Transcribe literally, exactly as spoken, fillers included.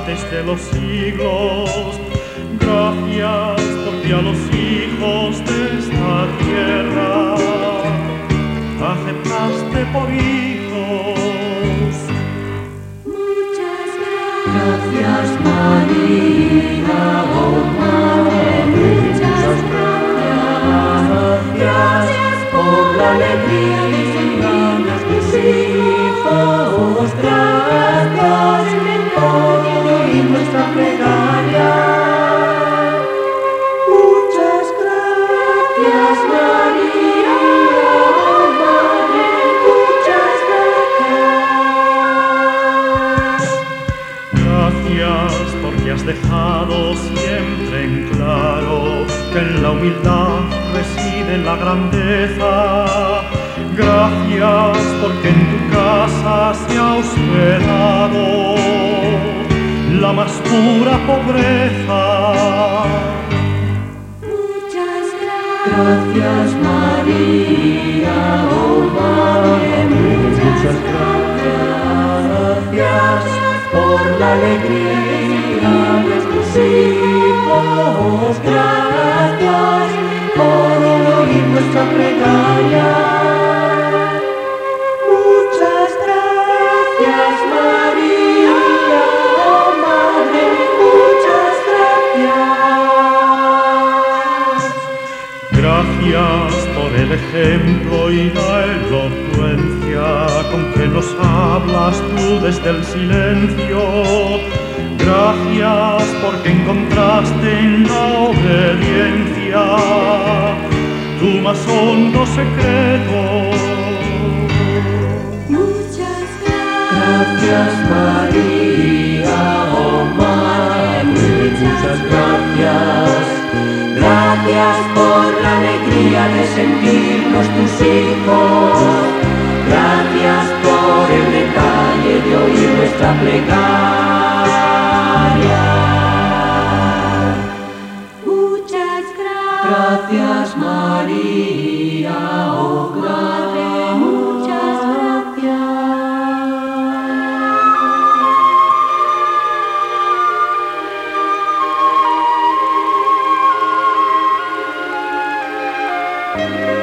desde los siglos. Gracias porque a los hijos de esta tierra aceptaste por hijos. Muchas gracias, María, oh Madre, muchas gracias. Gracias por la alegría de sentirnos tus hijos. Gracias por oír nuestra plegaria. Muchas gracias, María, oh Madre, muchas gracias. Gracias porque has dejado siempre en claro que en la humildad reside la grandeza. Gracias porque en tu casa se ha hospedado la más pura pobreza. Muchas gracias, María, oh Madre, muchas gracias por la alegría de tus hijos. Gracias por oír nuestra plegaria. Muchas gracias, María, oh Madre, muchas gracias. Gracias por el ejemplo y la elocuencia con que nos hablas tú desde el silencio. Gracias porque encontraste en la obediencia tu más hondo secreto. Muchas gracias, María, oh Madre, muchas gracias. Gracias por la alegría de sentirnos tus hijos. Gracias por el detalle de oír nuestra plegaria. Muchas gracias, María, oh Madre, muchas gracias. Thank you.